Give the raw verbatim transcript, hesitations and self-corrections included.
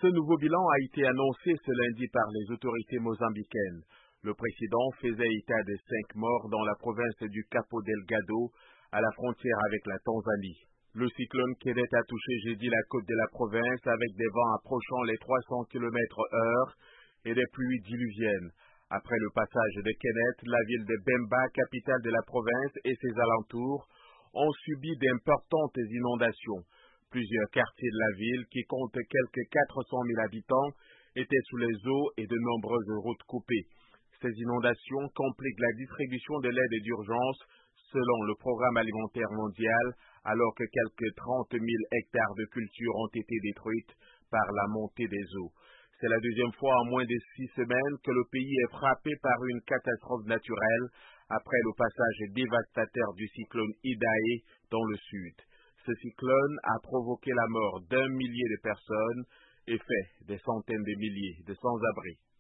Ce nouveau bilan a été annoncé ce lundi par les autorités mozambicaines. Le président faisait état de cinq morts dans la province du Cabo Delgado, à la frontière avec la Tanzanie. Le cyclone Kenneth a touché jeudi la côte de la province avec des vents approchant les trois cents kilomètres heure et des pluies diluviennes. Après le passage de Kenneth, la ville de Bemba, capitale de la province, et ses alentours ont subi d'importantes inondations. Plusieurs quartiers de la ville, qui comptent quelques quatre cent mille habitants, étaient sous les eaux et de nombreuses routes coupées. Ces inondations compliquent la distribution de l'aide d'urgence selon le Programme alimentaire mondial, alors que quelques trente mille hectares de cultures ont été détruites par la montée des eaux. C'est la deuxième fois en moins de six semaines que le pays est frappé par une catastrophe naturelle après le passage dévastateur du cyclone Idai dans le sud. Ce cyclone a provoqué la mort d'un millier de personnes et fait des centaines de milliers de sans-abri.